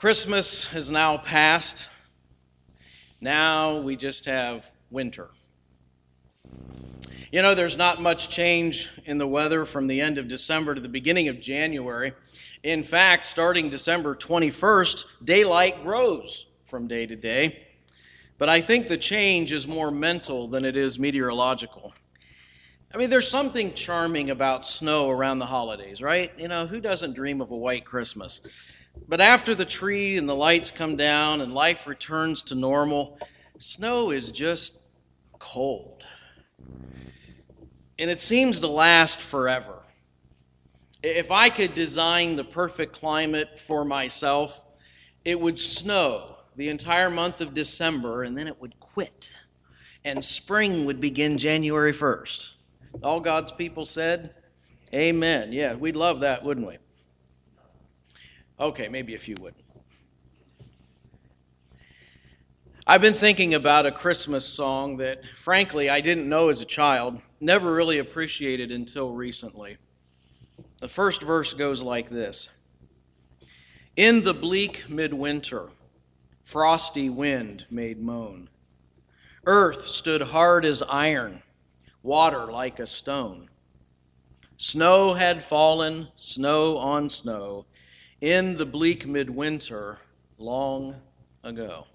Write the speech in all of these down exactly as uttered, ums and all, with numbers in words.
Christmas has now passed. Now we just have winter. You know, there's not much change in the weather from the end of December to the beginning of January. In fact, starting December twenty-first, daylight grows from day to day. But I think the change is more mental than it is meteorological. I mean, there's something charming about snow around the holidays, right? You know, who doesn't dream of a white Christmas? But after the tree and the lights come down and life returns to normal, snow is just cold. And it seems to last forever. If I could design the perfect climate for myself, it would snow the entire month of December and then it would quit. And spring would begin January first. All God's people said, amen. Yeah, we'd love that, wouldn't we? Okay, maybe a few wouldn't. I've been thinking about a Christmas song that, frankly, I didn't know as a child, never really appreciated until recently. The first verse goes like this. In the bleak midwinter, frosty wind made moan. Earth stood hard as iron, water like a stone. Snow had fallen, snow on snow, in the bleak midwinter long ago.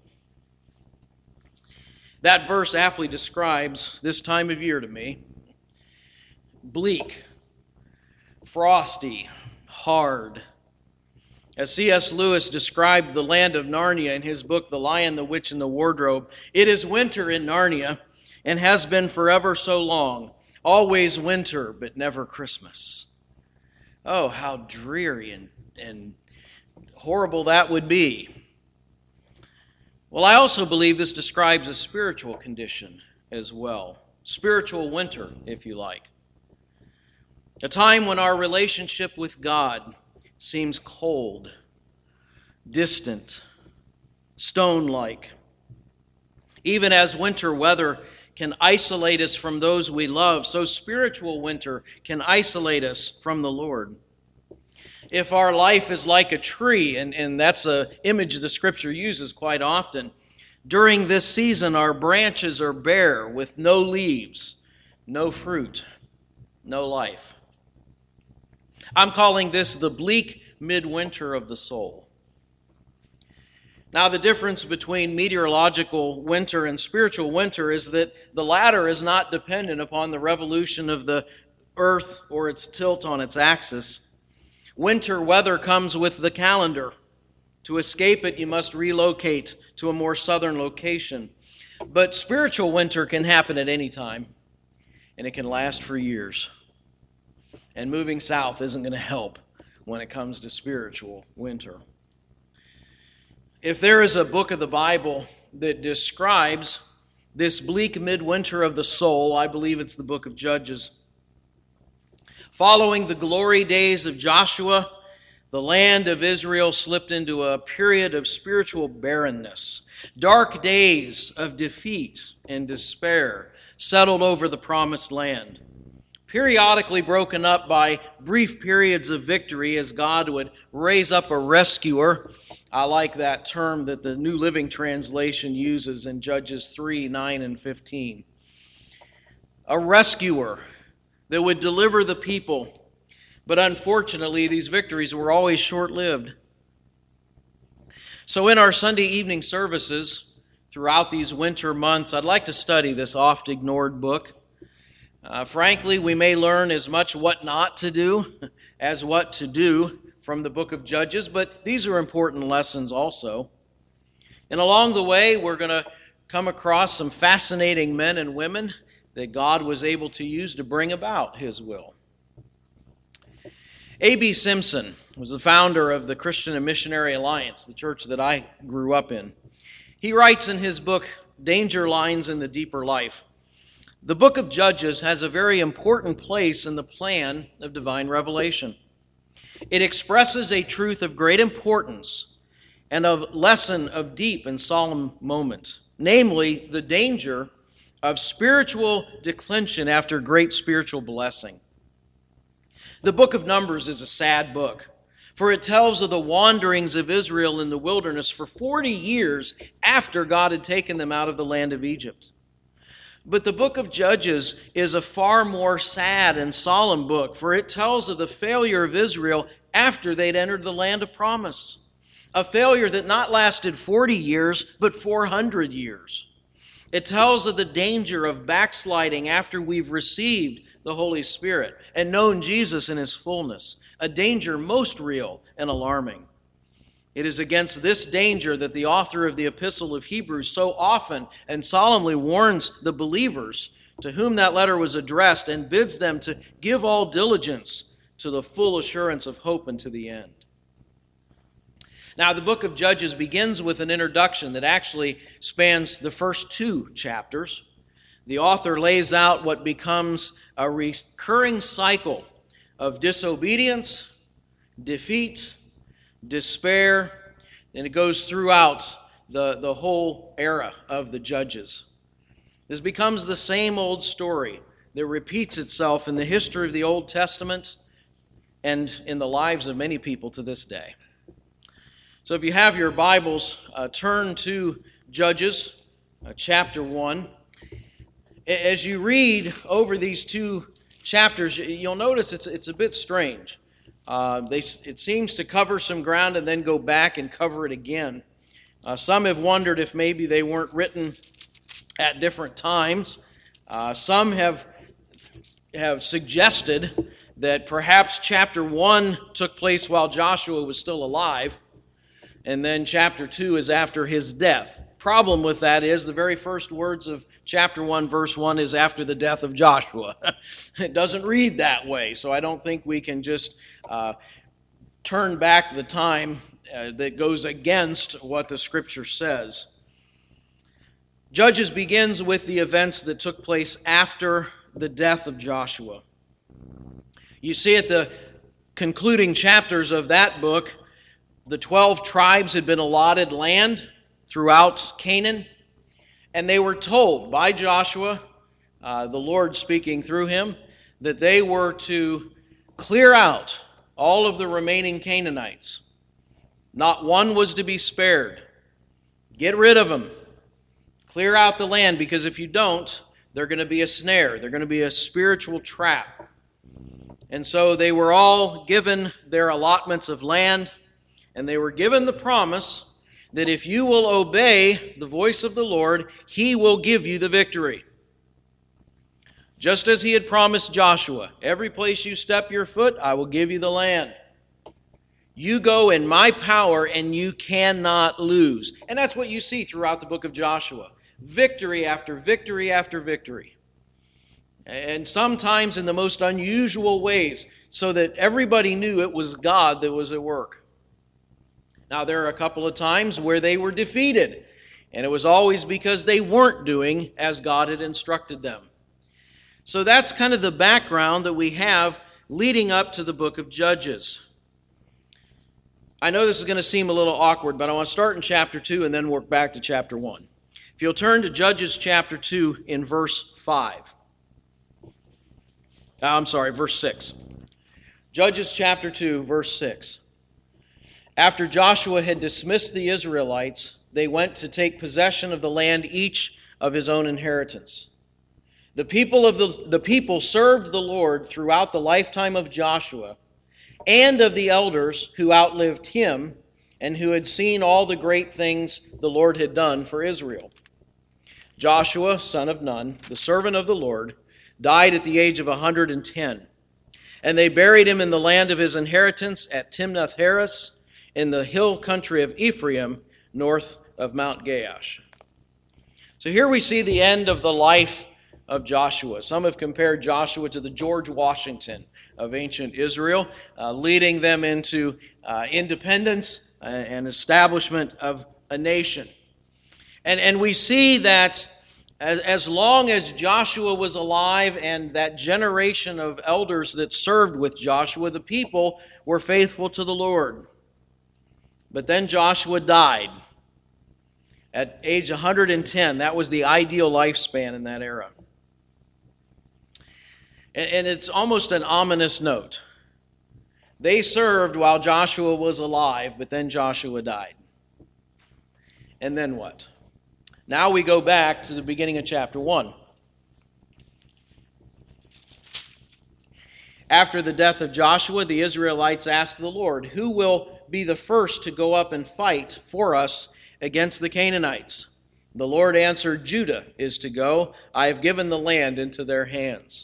That verse aptly describes this time of year to me. Bleak, frosty, hard. As C S Lewis described the land of Narnia in his book, The Lion, the Witch, and the Wardrobe, it is winter in Narnia and has been forever so long. Always winter, but never Christmas. Oh, how dreary and, and horrible that would be. Well, I also believe this describes a spiritual condition as well. Spiritual winter, if you like. A time when our relationship with God seems cold, distant, stone-like. Even as winter weather can isolate us from those we love, so spiritual winter can isolate us from the Lord. If our life is like a tree, and, and that's an image the Scripture uses quite often, during this season our branches are bare with no leaves, no fruit, no life. I'm calling this the bleak midwinter of the soul. Now, the difference between meteorological winter and spiritual winter is that the latter is not dependent upon the revolution of the earth or its tilt on its axis. Winter weather comes with the calendar. To escape it, you must relocate to a more southern location. But spiritual winter can happen at any time, and it can last for years. And moving south isn't going to help when it comes to spiritual winter. If there is a book of the Bible that describes this bleak midwinter of the soul, I believe it's the book of Judges. Following the glory days of Joshua, the land of Israel slipped into a period of spiritual barrenness. Dark days of defeat and despair settled over the promised land, periodically broken up by brief periods of victory as God would raise up a rescuer. I like that term that the New Living Translation uses in Judges three, nine, and fifteen. A rescuer that would deliver the people. But unfortunately, these victories were always short-lived. So in our Sunday evening services throughout these winter months, I'd like to study this oft-ignored book. Uh, frankly, we may learn as much what not to do as what to do from the book of Judges, but these are important lessons also. And along the way, we're going to come across some fascinating men and women that God was able to use to bring about His will. A B Simpson was the founder of the Christian and Missionary Alliance, the church that I grew up in. He writes in his book, Danger Lines in the Deeper Life, the book of Judges has a very important place in the plan of divine revelation. It expresses a truth of great importance and a lesson of deep and solemn moment, namely the danger of spiritual declension after great spiritual blessing. The book of Numbers is a sad book. For it tells of the wanderings of Israel in the wilderness for forty years after God had taken them out of the land of Egypt. But the book of Judges is a far more sad and solemn book, for it tells of the failure of Israel after they'd entered the land of promise. A failure that not lasted forty years, but four hundred years. It tells of the danger of backsliding after we've received the Holy Spirit and known Jesus in his fullness, a danger most real and alarming. It is against this danger that the author of the Epistle of Hebrews so often and solemnly warns the believers to whom that letter was addressed and bids them to give all diligence to the full assurance of hope unto the end. Now, the book of Judges begins with an introduction that actually spans the first two chapters. The author lays out what becomes a recurring cycle of disobedience, defeat, despair, and it goes throughout the, the whole era of the Judges. This becomes the same old story that repeats itself in the history of the Old Testament and in the lives of many people to this day. So if you have your Bibles, uh, turn to Judges uh, chapter one. As you read over these two chapters, you'll notice it's, it's a bit strange. Uh, they, it seems to cover some ground and then go back and cover it again. Uh, some have wondered if maybe they weren't written at different times. Uh, some have, have suggested that perhaps chapter one took place while Joshua was still alive, and then chapter two is after his death. Problem with that is the very first words of chapter one, verse one is after the death of Joshua. It doesn't read that way, so I don't think we can just uh, turn back the time uh, that goes against what the Scripture says. Judges begins with the events that took place after the death of Joshua. You see at the concluding chapters of that book, the twelve tribes had been allotted land throughout Canaan, and they were told by Joshua, uh, the Lord speaking through him, that they were to clear out all of the remaining Canaanites. Not one was to be spared. Get rid of them. Clear out the land, because if you don't, they're going to be a snare. They're going to be a spiritual trap. And so they were all given their allotments of land, and they were given the promise that if you will obey the voice of the Lord, He will give you the victory. Just as He had promised Joshua, every place you step your foot, I will give you the land. You go in my power and you cannot lose. And that's what you see throughout the book of Joshua. Victory after victory after victory. And sometimes in the most unusual ways, so that everybody knew it was God that was at work. Now, there are a couple of times where they were defeated, and it was always because they weren't doing as God had instructed them. So that's kind of the background that we have leading up to the book of Judges. I know this is going to seem a little awkward, but I want to start in chapter two and then work back to chapter one. If you'll turn to Judges chapter two in verse five. I'm sorry, verse six. Judges chapter two, verse six. After Joshua had dismissed the Israelites, they went to take possession of the land, each of his own inheritance. The people of the, the people served the Lord throughout the lifetime of Joshua and of the elders who outlived him and who had seen all the great things the Lord had done for Israel. Joshua, son of Nun, the servant of the Lord, died at the age of one hundred ten, and they buried him in the land of his inheritance at Timnath-Heres, in the hill country of Ephraim, north of Mount Gaash. So here we see the end of the life of Joshua. Some have compared Joshua to the George Washington of ancient Israel, uh, leading them into uh, independence uh, and establishment of a nation. And, and we see that as, as long as Joshua was alive and that generation of elders that served with Joshua, the people were faithful to the Lord. But then Joshua died at age one hundred ten. That was the ideal lifespan in that era. And, and it's almost an ominous note. They served while Joshua was alive, but then Joshua died. And then what? Now we go back to the beginning of chapter one. After the death of Joshua, the Israelites asked the Lord, "Who will be the first to go up and fight for us against the Canaanites?" The Lord answered, "Judah is to go. I have given the land into their hands."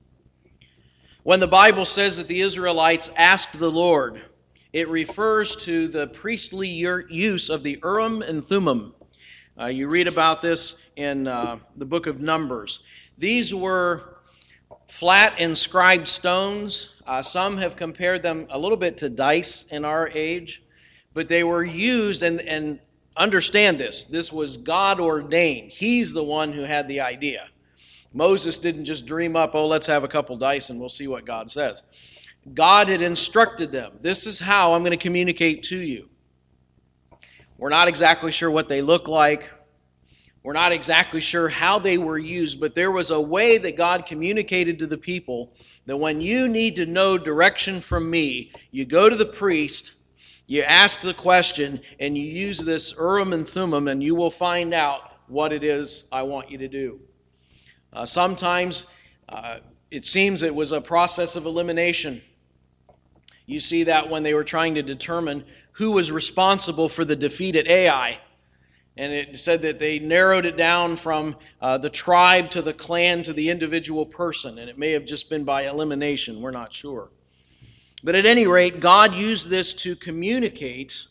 When the Bible says that the Israelites asked the Lord, it refers to the priestly use of the Urim and Thummim. Uh, you read about this in uh, the book of Numbers. These were flat inscribed stones. Uh, some have compared them a little bit to dice in our age, but they were used, and, and understand this, this was God ordained. He's the one who had the idea. Moses didn't just dream up, oh, let's have a couple dice and we'll see what God says. God had instructed them. This is how I'm going to communicate to you. We're not exactly sure what they look like. We're not exactly sure how they were used, but there was a way that God communicated to the people that when you need to know direction from me, you go to the priest, you ask the question, and you use this Urim and Thummim, and you will find out what it is I want you to do. Uh, sometimes uh, it seems it was a process of elimination. You see that when they were trying to determine who was responsible for the defeat at Ai. And it said that they narrowed it down from uh, the tribe to the clan to the individual person. And it may have just been by elimination. We're not sure. But at any rate, God used this to communicate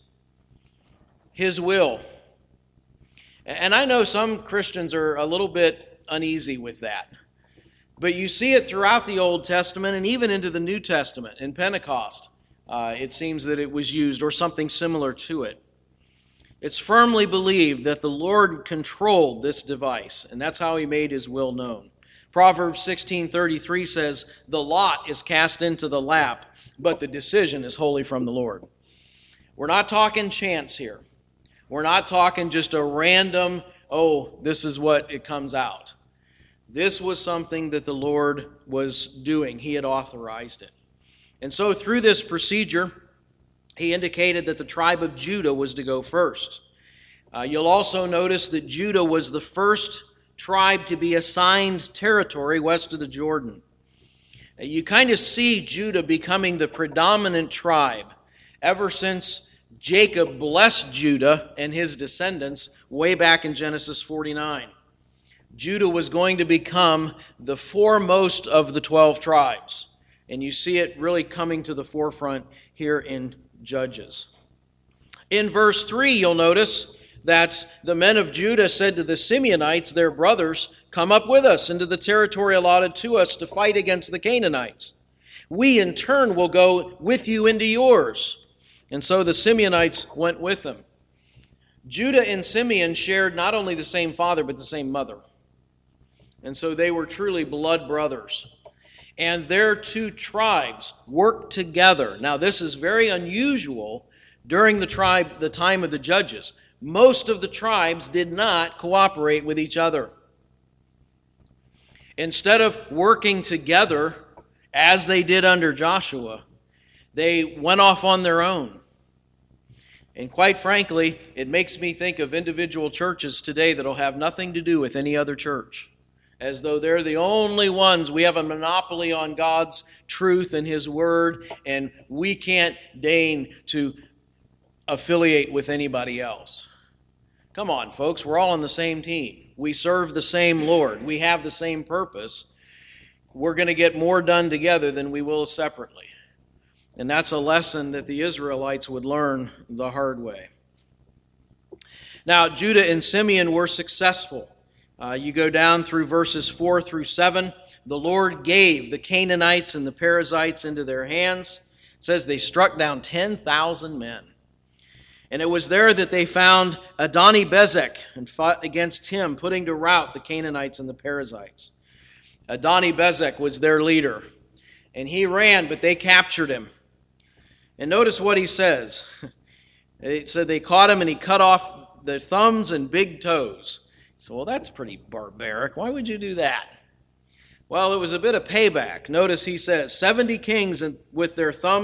His will. And I know some Christians are a little bit uneasy with that. But you see it throughout the Old Testament and even into the New Testament. In Pentecost, uh, it seems that it was used, or something similar to it. It's firmly believed that the Lord controlled this device, and that's how He made His will known. Proverbs sixteen thirty-three says, "The lot is cast into the lap, but the decision is wholly from the Lord." We're not talking chance here. We're not talking just a random, oh, this is what it comes out. This was something that the Lord was doing. He had authorized it. And so through this procedure, He indicated that the tribe of Judah was to go first. Uh, you'll also notice that Judah was the first tribe to be assigned territory west of the Jordan. Uh, you kind of see Judah becoming the predominant tribe ever since Jacob blessed Judah and his descendants way back in Genesis forty-nine. Judah was going to become the foremost of the twelve tribes. And you see it really coming to the forefront here in Judges. In verse three, you'll notice that the men of Judah said to the Simeonites, their brothers, "Come up with us into the territory allotted to us to fight against the Canaanites. We in turn will go with you into yours." And so the Simeonites went with them. Judah and Simeon shared not only the same father, but the same mother. And so they were truly blood brothers. And their two tribes worked together. Now, this is very unusual during the tribe, the time of the judges. Most of the tribes did not cooperate with each other. Instead of working together as they did under Joshua, they went off on their own. And quite frankly, it makes me think of individual churches today that will have nothing to do with any other church, as though they're the only ones. We have a monopoly on God's truth and His Word, and we can't deign to affiliate with anybody else. Come on, folks, we're all on the same team. We serve the same Lord. We have the same purpose. We're going to get more done together than we will separately. And that's a lesson that the Israelites would learn the hard way. Now, Judah and Simeon were successful. Uh, you go down through verses four through seven. The Lord gave the Canaanites and the Perizzites into their hands. It says they struck down ten thousand men. And it was there that they found Adoni-Bezek and fought against him, putting to rout the Canaanites and the Perizzites. Adoni-Bezek was their leader. And he ran, but they captured him. And notice what he says. It said they caught him and he cut off the thumbs and big toes. So, well, that's pretty barbaric. Why would you do that? Well, it was a bit of payback. Notice he says, seventy kings with their thumbs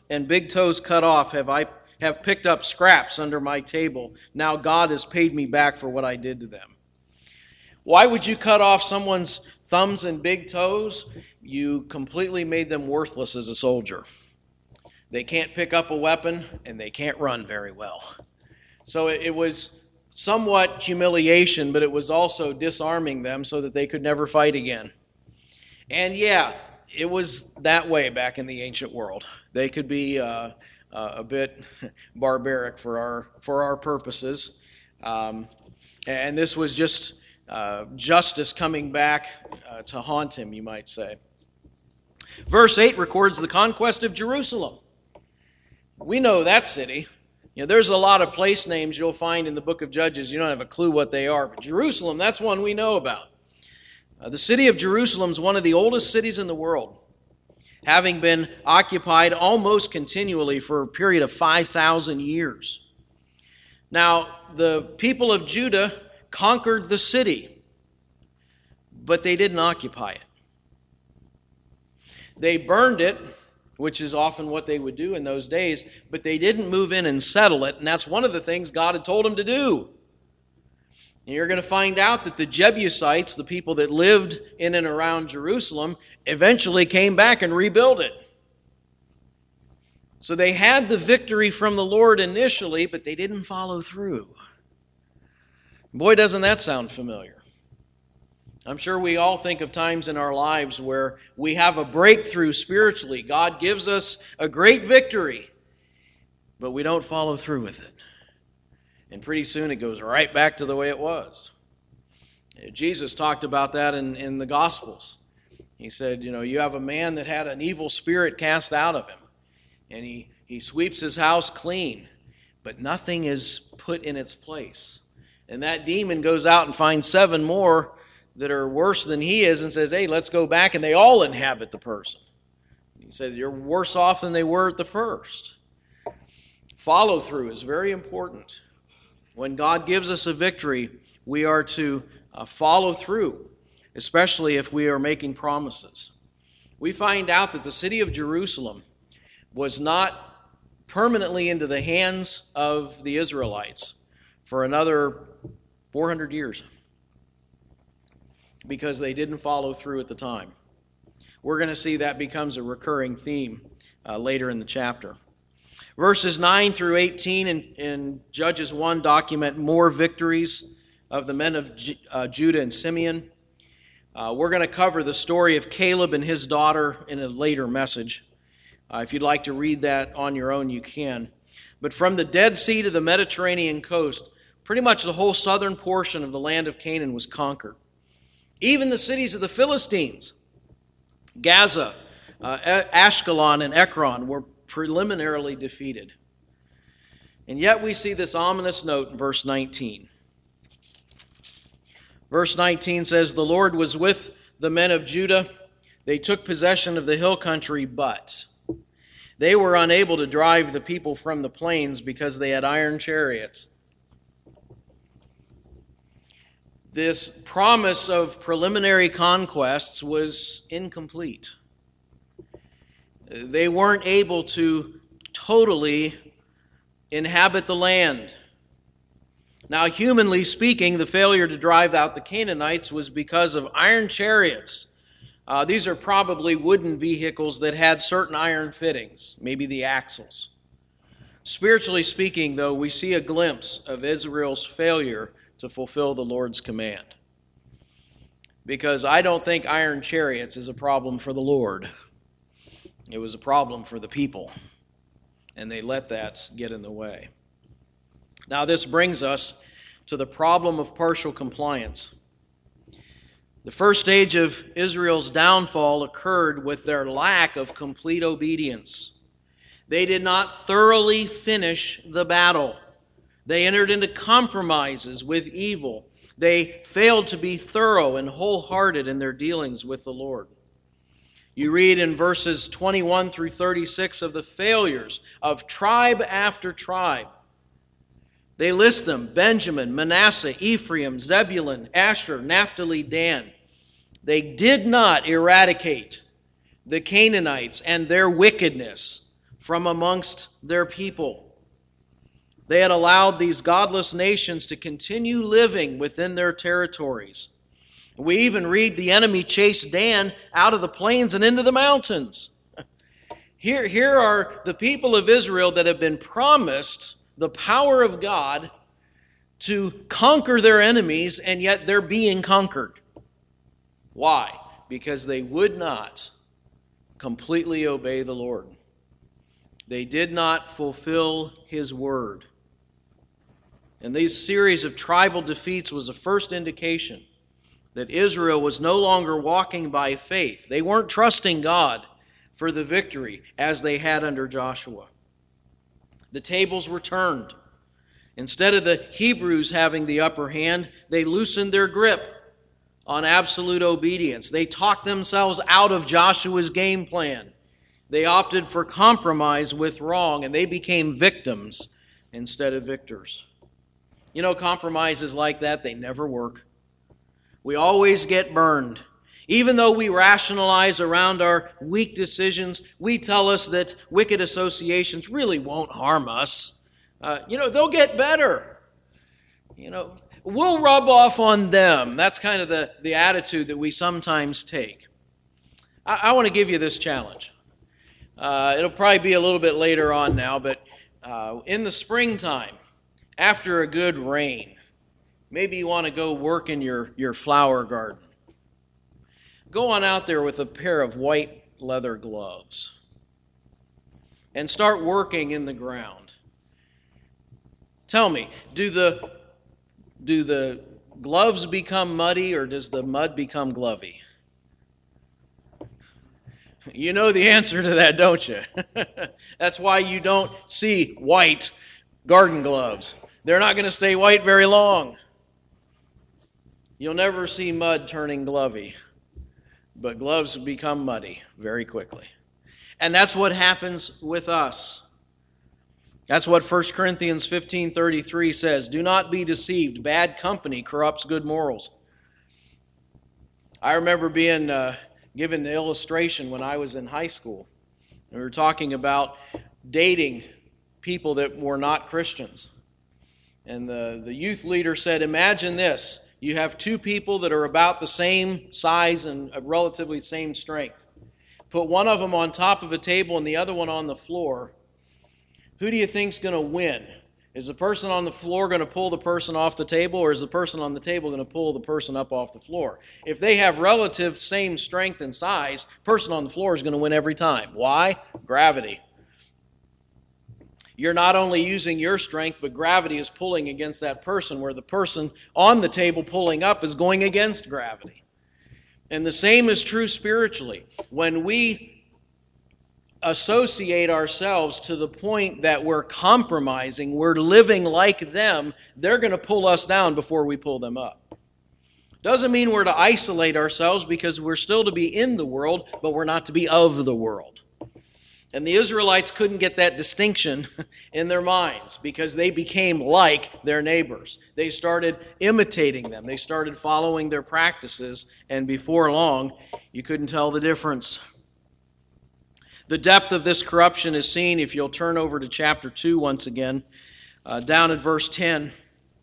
and big toes cut off have I have picked up scraps under my table. Now God has paid me back for what I did to them. Why would you cut off someone's thumbs and big toes? You completely made them worthless as a soldier. They can't pick up a weapon, and they can't run very well. So it was somewhat humiliation, but it was also disarming them so that they could never fight again. And yeah, it was that way back in the ancient world. They could be uh, uh, a bit barbaric for our for our purposes. Um, and this was just uh, justice coming back uh, to haunt him, you might say. Verse eight records the conquest of Jerusalem. We know that city. You know, there's a lot of place names you'll find in the book of Judges. You don't have a clue what they are. But Jerusalem, that's one we know about. Uh, the city of Jerusalem is one of the oldest cities in the world, having been occupied almost continually for a period of five thousand years. Now, the people of Judah conquered the city, but they didn't occupy it. They burned it, which is often what they would do in those days, but they didn't move in and settle it, and that's one of the things God had told them to do. And you're going to find out that the Jebusites, the people that lived in and around Jerusalem, eventually came back and rebuilt it. So they had the victory from the Lord initially, but they didn't follow through. Boy, doesn't that sound familiar. I'm sure we all think of times in our lives where we have a breakthrough spiritually. God gives us a great victory, but we don't follow through with it. And pretty soon it goes right back to the way it was. Jesus talked about that in, in the Gospels. He said, you know, you have a man that had an evil spirit cast out of him, and he, he sweeps his house clean, but nothing is put in its place. And that demon goes out and finds seven more that are worse than he is and says, hey, let's go back, and they all inhabit the person. He said, you're worse off than they were at the first. Follow through is very important. When God gives us a victory, we are to uh, follow through, especially if we are making promises. We find out that the city of Jerusalem was not permanently into the hands of the Israelites for another four hundred years because they didn't follow through at the time. We're going to see that becomes a recurring theme uh, later in the chapter. Verses nine through eighteen in, in Judges one document more victories of the men of G, uh, Judah and Simeon. Uh, we're going to cover the story of Caleb and his daughter in a later message. Uh, if you'd like to read that on your own, you can. But from the Dead Sea to the Mediterranean coast, pretty much the whole southern portion of the land of Canaan was conquered. Even the cities of the Philistines, Gaza, uh, Ashkelon, and Ekron were preliminarily defeated. And yet we see this ominous note in verse nineteen. Verse nineteen says, the Lord was with the men of Judah. They took possession of the hill country, but they were unable to drive the people from the plains because they had iron chariots. This promise of preliminary conquests was incomplete. They weren't able to totally inhabit the land. Now, humanly speaking, the failure to drive out the Canaanites was because of iron chariots. Uh, these are probably wooden vehicles that had certain iron fittings, maybe the axles. Spiritually speaking, though, we see a glimpse of Israel's failure to fulfill the Lord's command. Because I don't think iron chariots is a problem for the Lord. It was a problem for the people, and they let that get in the way. Now this brings us to the problem of partial compliance. The first stage of Israel's downfall occurred with their lack of complete obedience. They did not thoroughly finish the battle. They entered into compromises with evil. They failed to be thorough and wholehearted in their dealings with the Lord. You read in verses twenty-one through thirty-six of the failures of tribe after tribe. They list them: Benjamin, Manasseh, Ephraim, Zebulun, Asher, Naphtali, Dan. They did not eradicate the Canaanites and their wickedness from amongst their people. They had allowed these godless nations to continue living within their territories. We even read the enemy chased Dan out of the plains and into the mountains. Here, here are the people of Israel that have been promised the power of God to conquer their enemies, and yet they're being conquered. Why? Because they would not completely obey the Lord. They did not fulfill His word. And this series of tribal defeats was the first indication that Israel was no longer walking by faith. They weren't trusting God for the victory as they had under Joshua. The tables were turned. Instead of the Hebrews having the upper hand, they loosened their grip on absolute obedience. They talked themselves out of Joshua's game plan. They opted for compromise with wrong, and they became victims instead of victors. You know, compromises like that, they never work. We always get burned. Even though we rationalize around our weak decisions, we tell us that wicked associations really won't harm us. Uh, you know, they'll get better. You know, we'll rub off on them. That's kind of the, the attitude that we sometimes take. I, I want to give you this challenge. Uh, it'll probably be a little bit later on now, but uh, in the springtime, after a good rain, maybe you want to go work in your, your flower garden. Go on out there with a pair of white leather gloves and start working in the ground. Tell me, do the, do the gloves become muddy, or does the mud become glovey? You know the answer to that, don't you? That's why you don't see white garden gloves. They're not going to stay white very long. You'll never see mud turning glovey, but gloves become muddy very quickly. And that's what happens with us. That's what First Corinthians fifteen thirty-three says. Do not be deceived. Bad company corrupts good morals. I remember being uh, given the illustration when I was in high school. We were talking about dating people that were not Christians. And the, the youth leader said, imagine this. You have two people that are about the same size and relatively same strength. Put one of them on top of a table and the other one on the floor. Who do you think's going to win? Is the person on the floor going to pull the person off the table, or is the person on the table going to pull the person up off the floor? If they have relative same strength and size, person on the floor is going to win every time. Why? Gravity. You're not only using your strength, but gravity is pulling against that person, where the person on the table pulling up is going against gravity. And the same is true spiritually. When we associate ourselves to the point that we're compromising, we're living like them, they're going to pull us down before we pull them up. Doesn't mean we're to isolate ourselves, because we're still to be in the world, but we're not to be of the world. And the Israelites couldn't get that distinction in their minds, because they became like their neighbors. They started imitating them. They started following their practices, and before long, you couldn't tell the difference. The depth of this corruption is seen if you'll turn over to chapter two once again, uh, down at verse ten.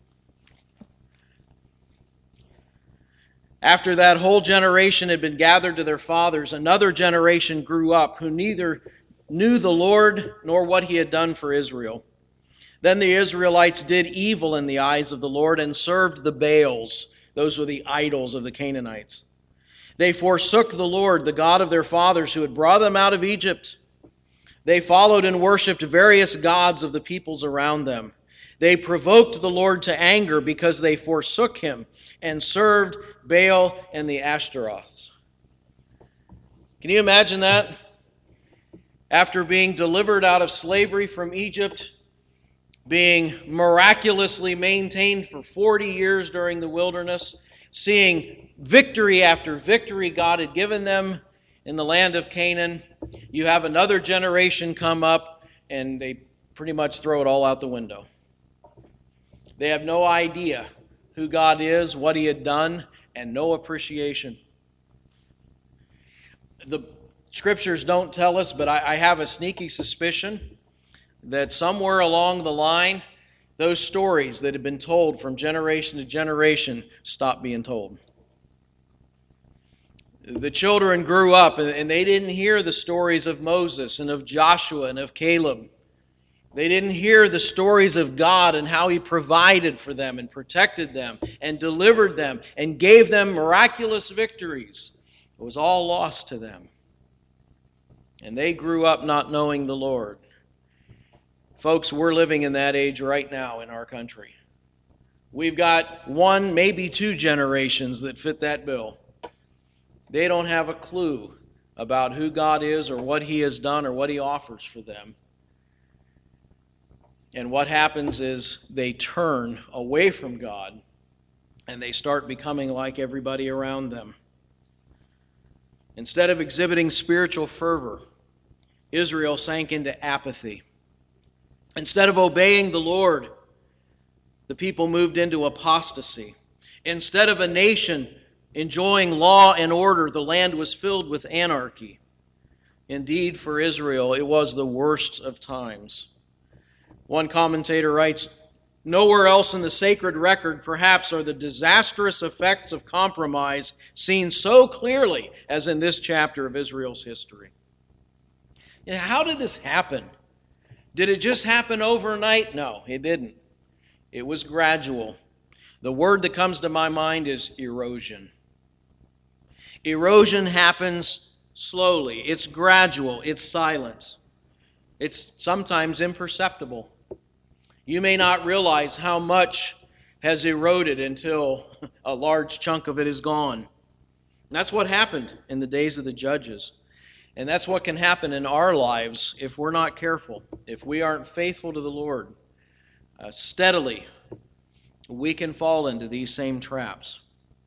After that whole generation had been gathered to their fathers, another generation grew up who neither knew the Lord nor what He had done for Israel. Then the Israelites did evil in the eyes of the Lord and served the Baals. Those were the idols of the Canaanites. They forsook the Lord, the God of their fathers, who had brought them out of Egypt. They followed and worshipped various gods of the peoples around them. They provoked the Lord to anger because they forsook Him and served Baal and the Ashtaroths. Can you imagine that? After being delivered out of slavery from Egypt, being miraculously maintained for forty years during the wilderness, seeing victory after victory God had given them in the land of Canaan, you have another generation come up and they pretty much throw it all out the window. They have no idea who God is, what He had done, and no appreciation. The Scriptures don't tell us, but I, I have a sneaky suspicion that somewhere along the line, those stories that have been told from generation to generation stopped being told. The children grew up and they didn't hear the stories of Moses and of Joshua and of Caleb. They didn't hear the stories of God and how He provided for them and protected them and delivered them and gave them miraculous victories. It was all lost to them. And they grew up not knowing the Lord. Folks, we're living in that age right now in our country. We've got one, maybe two generations that fit that bill. They don't have a clue about who God is or what He has done or what He offers for them. And what happens is they turn away from God and they start becoming like everybody around them. Instead of exhibiting spiritual fervor, Israel sank into apathy. Instead of obeying the Lord, the people moved into apostasy. Instead of a nation enjoying law and order, the land was filled with anarchy. Indeed, for Israel, it was the worst of times. One commentator writes, "Nowhere else in the sacred record, perhaps, are the disastrous effects of compromise seen so clearly as in this chapter of Israel's history." You know, how did this happen? Did it just happen overnight? No, it didn't. It was gradual. The word that comes to my mind is erosion. Erosion happens slowly. It's gradual. It's silent. It's sometimes imperceptible. You may not realize how much has eroded until a large chunk of it is gone. And that's what happened in the days of the judges. And that's what can happen in our lives if we're not careful, if we aren't faithful to the Lord. Uh, steadily, we can fall into these same traps.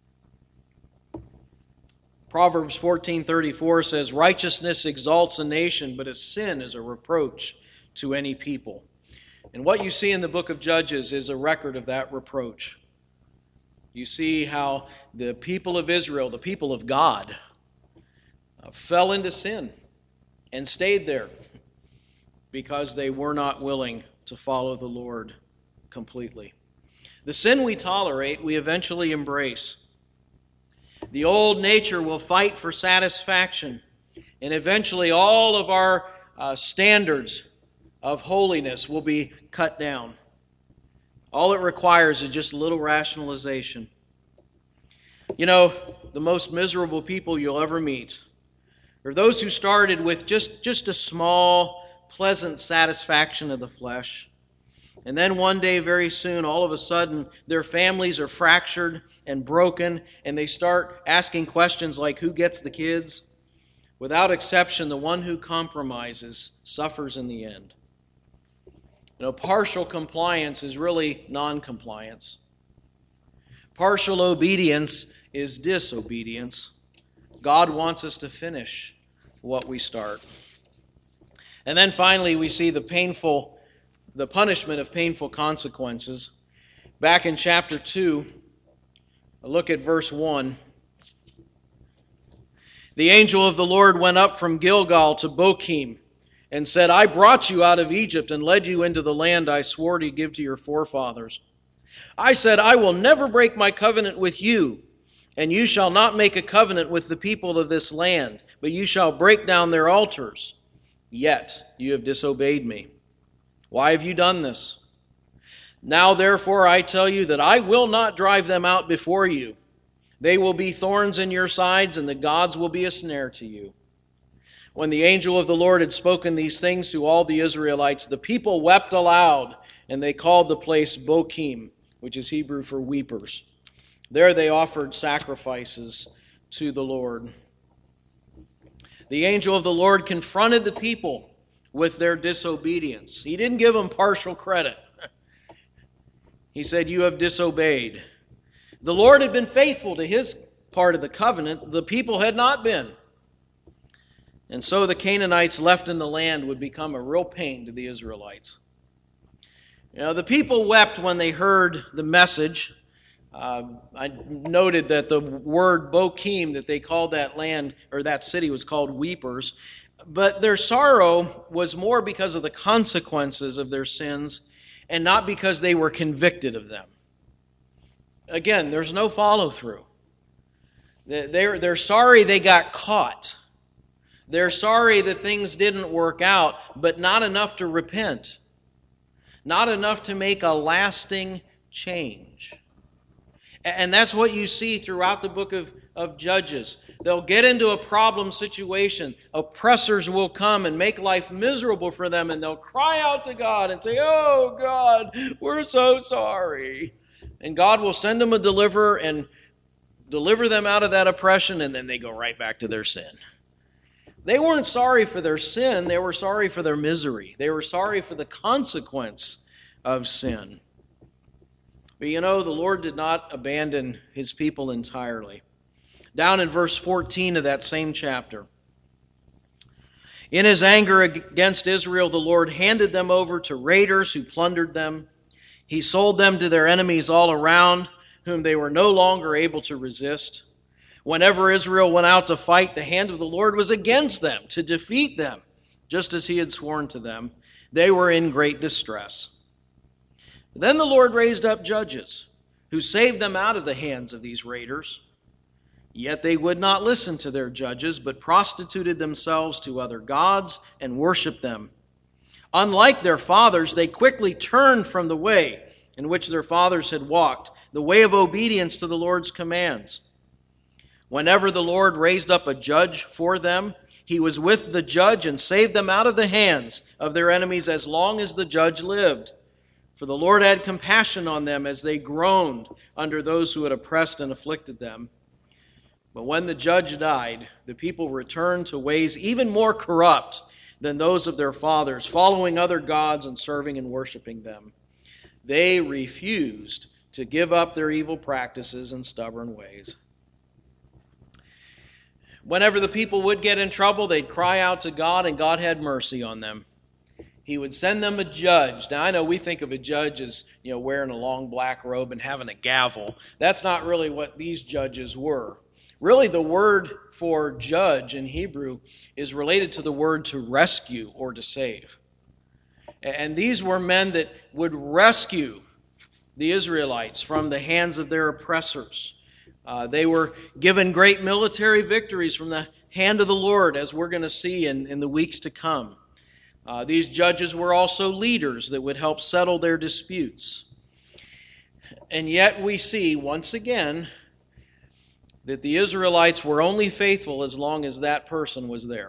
Proverbs fourteen thirty-four says, "Righteousness exalts a nation, but a sin is a reproach to any people." And what you see in the book of Judges is a record of that reproach. You see how the people of Israel, the people of God, uh, fell into sin and stayed there because they were not willing to follow the Lord completely. The sin we tolerate, we eventually embrace. The old nature will fight for satisfaction, and eventually all of our uh, standards of holiness will be cut down. All it requires is just a little rationalization. You know, the most miserable people you'll ever meet are those who started with just, just a small, pleasant satisfaction of the flesh. And then one day, very soon, all of a sudden, their families are fractured and broken, and they start asking questions like, who gets the kids? Without exception, the one who compromises suffers in the end. You know, partial compliance is really non-compliance. Partial obedience is disobedience. God wants us to finish what we start. And then finally, we see the painful, the punishment of painful consequences. Back in chapter two, look at verse one. "The angel of the Lord went up from Gilgal to Bochim, and said, I brought you out of Egypt and led you into the land I swore to give to your forefathers. I said, I will never break my covenant with you, and you shall not make a covenant with the people of this land, but you shall break down their altars. Yet you have disobeyed me. Why have you done this? Now therefore I tell you that I will not drive them out before you. They will be thorns in your sides, and the gods will be a snare to you. When the angel of the Lord had spoken these things to all the Israelites, the people wept aloud, and they called the place Bochim, which is Hebrew for weepers. There they offered sacrifices to the Lord." The angel of the Lord confronted the people with their disobedience. He didn't give them partial credit. He said, you have disobeyed. The Lord had been faithful to his part of the covenant. The people had not been. And so the Canaanites left in the land would become a real pain to the Israelites. You know, the people wept when they heard the message Uh, I noted that the word Bochim, that they called that land, or that city, was called Weepers. But their sorrow was more because of the consequences of their sins and not because they were convicted of them. Again, there's no follow-through. They're, they're sorry they got caught. They're sorry that things didn't work out, but not enough to repent. Not enough to make a lasting change. And that's what you see throughout the book of, of Judges. They'll get into a problem situation. Oppressors will come and make life miserable for them, and they'll cry out to God and say, "Oh, God, we're so sorry." And God will send them a deliverer and deliver them out of that oppression, and then they go right back to their sin. They weren't sorry for their sin. They were sorry for their misery. They were sorry for the consequence of sin. But you know, the Lord did not abandon His people entirely. Down in verse fourteen of that same chapter, in His anger against Israel, the Lord handed them over to raiders who plundered them. He sold them to their enemies all around, whom they were no longer able to resist. Whenever Israel went out to fight, the hand of the Lord was against them to defeat them, just as He had sworn to them. They were in great distress. Then the Lord raised up judges, who saved them out of the hands of these raiders. Yet they would not listen to their judges, but prostituted themselves to other gods and worshiped them. Unlike their fathers, they quickly turned from the way in which their fathers had walked, the way of obedience to the Lord's commands. Whenever the Lord raised up a judge for them, He was with the judge and saved them out of the hands of their enemies as long as the judge lived. For the Lord had compassion on them as they groaned under those who had oppressed and afflicted them. But when the judge died, the people returned to ways even more corrupt than those of their fathers, following other gods and serving and worshiping them. They refused to give up their evil practices and stubborn ways. Whenever the people would get in trouble, they'd cry out to God, and God had mercy on them. He would send them a judge. Now, I know we think of a judge as, you know, wearing a long black robe and having a gavel. That's not really what these judges were. Really, the word for judge in Hebrew is related to the word to rescue or to save. And these were men that would rescue the Israelites from the hands of their oppressors. Uh, they were given great military victories from the hand of the Lord, as we're going to see in, in the weeks to come. Uh, these judges were also leaders that would help settle their disputes. And yet we see, once again, that the Israelites were only faithful as long as that person was there.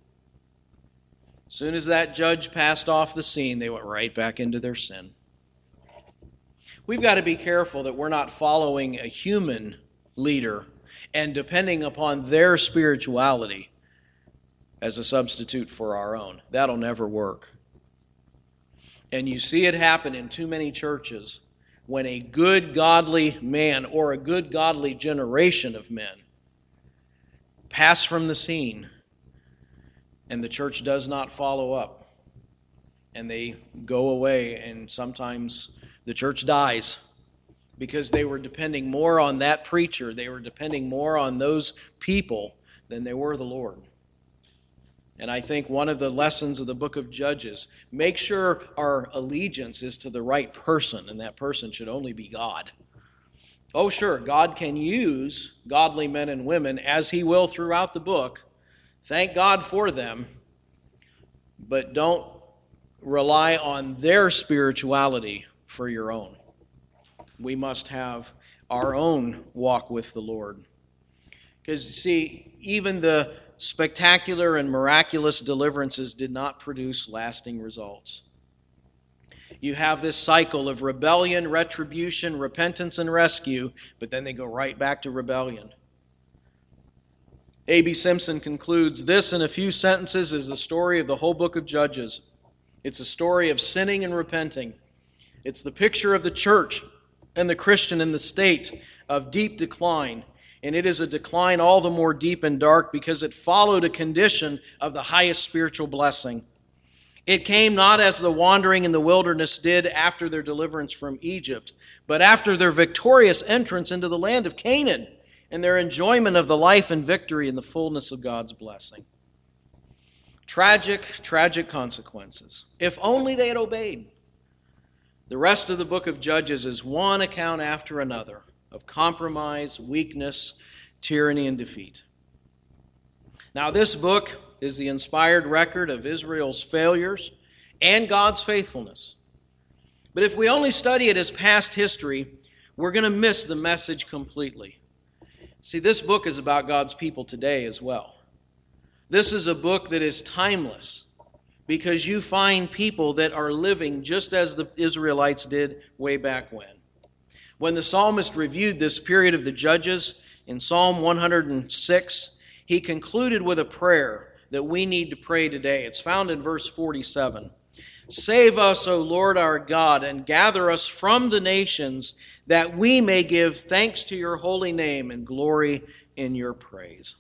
As soon as that judge passed off the scene, they went right back into their sin. We've got to be careful that we're not following a human leader and depending upon their spirituality as a substitute for our own. That'll never work. And you see it happen in too many churches when a good godly man or a good godly generation of men pass from the scene and the church does not follow up. And they go away, and sometimes the church dies because they were depending more on that preacher. They were depending more on those people than they were the Lord. And I think one of the lessons of the book of Judges, make sure our allegiance is to the right person, and that person should only be God. Oh, sure, God can use godly men and women, as He will throughout the book. Thank God for them. But don't rely on their spirituality for your own. We must have our own walk with the Lord. Because, you see, even the spectacular and miraculous deliverances did not produce lasting results. You have this cycle of rebellion, retribution, repentance, and rescue, but then they go right back to rebellion. A B Simpson concludes, "This, in a few sentences, is the story of the whole book of Judges. It's a story of sinning and repenting. It's the picture of the church and the Christian in the state of deep decline. And it is a decline all the more deep and dark because it followed a condition of the highest spiritual blessing. It came not as the wandering in the wilderness did after their deliverance from Egypt, but after their victorious entrance into the land of Canaan and their enjoyment of the life and victory in the fullness of God's blessing. Tragic, tragic consequences. If only they had obeyed. The rest of the book of Judges is one account after another of compromise, weakness, tyranny, and defeat. Now, this book is the inspired record of Israel's failures and God's faithfulness. But if we only study it as past history, we're going to miss the message completely. See, this book is about God's people today as well. This is a book that is timeless because you find people that are living just as the Israelites did way back when. When the psalmist reviewed this period of the Judges in Psalm one hundred six, he concluded with a prayer that we need to pray today. It's found in verse forty-seven. Save us, O Lord our God, and gather us from the nations, that we may give thanks to your holy name and glory in your praise.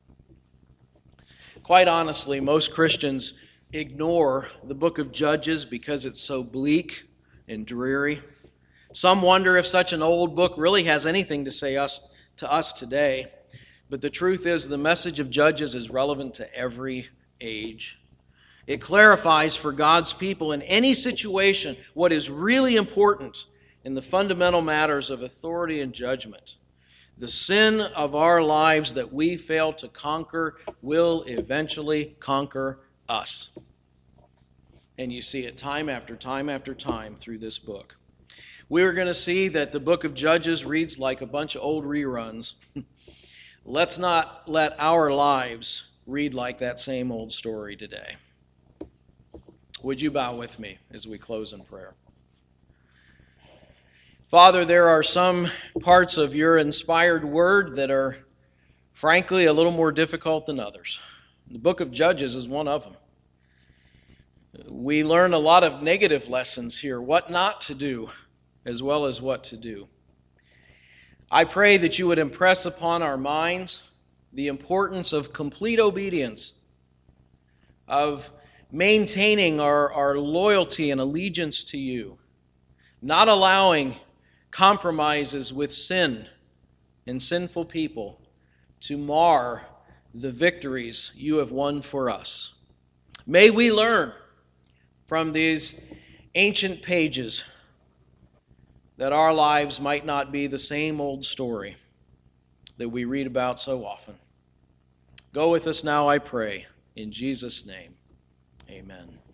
Quite honestly, most Christians ignore the book of Judges because it's so bleak and dreary. Some wonder if such an old book really has anything to say us to us today. But the truth is, the message of Judges is relevant to every age. It clarifies for God's people in any situation what is really important in the fundamental matters of authority and judgment. The sin of our lives that we fail to conquer will eventually conquer us. And you see it time after time after time through this book. We're going to see that the book of Judges reads like a bunch of old reruns. Let's not let our lives read like that same old story today. Would you bow with me as we close in prayer? Father, there are some parts of your inspired word that are, frankly, a little more difficult than others. The book of Judges is one of them. We learn a lot of negative lessons here, what not to do, as well as what to do. I pray that you would impress upon our minds the importance of complete obedience, of maintaining our, our loyalty and allegiance to you, not allowing compromises with sin and sinful people to mar the victories you have won for us. May we learn from these ancient pages that our lives might not be the same old story that we read about so often. Go with us now, I pray, in Jesus' name. Amen.